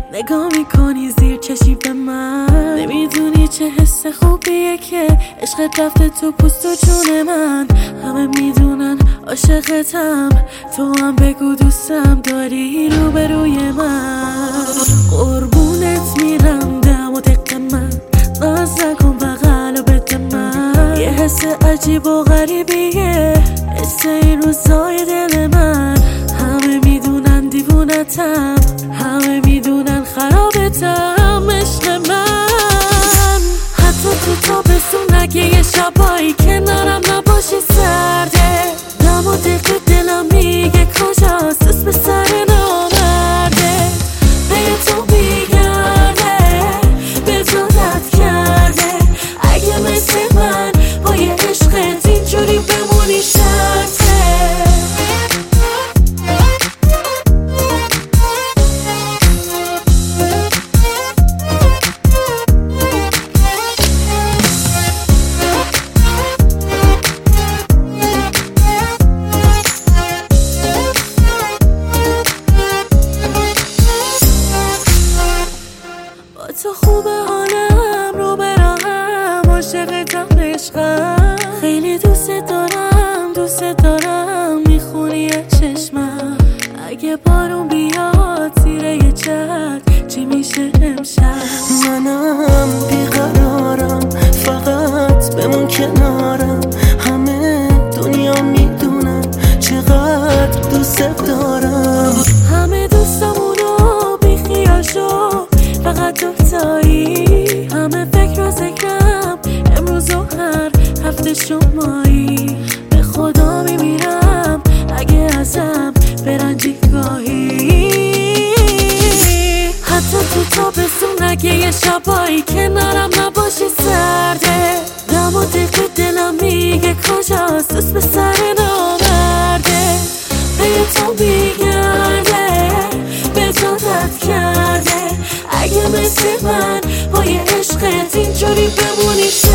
نگاه میکنی زیر چشی به من، نمیدونی چه حس خوبیه که عشقت رفته تو پوست و جون من. همه میدونن عاشقتم، تو هم بگو دوستم داری روبروی من. قربونت میرم دم و دق من، ناز نکن بغل و بده من. یه حس عجیب و غریبیه حس این روزای دل من. همه میدونن دیوونتم، همه میدونن خرابتم عشق من. حتی تو تابستون اگه یه شبایی کنارم نباشی سرده، دم و دق دلم میگه کجاست دست به سر نامرده. پی تو بیگرده به تو رد کرده، اگه مثل من با یه عشقت اینجوری بمونی شرطه. تو خوبه حالم رو براهم، عاشقتم عشقم، خیلی دوست دارم میخونی چشمم. اگه بارون بیاد زیر یه چتر چی میشه امشب؟ منم بیقرارم، فقط بمون کنارم. همه دنیا میدونن چقدر دوست دارم. همه دوستامونو بیخیال شو، فقط دوتایی. همه فکر و ذکرم امروز و هر هفته شمایی. به خدا میمیرم اگه ازم برنجی گاهی. حتی تو تابستون اگه یه شبایی کنارم نباشی سرده، دم و دق دلم میگه کجاست دست به سر نامرده. پی تو میگرده به تو رد کرده، اگه مثل من با یه عشقت اینجوری بمونی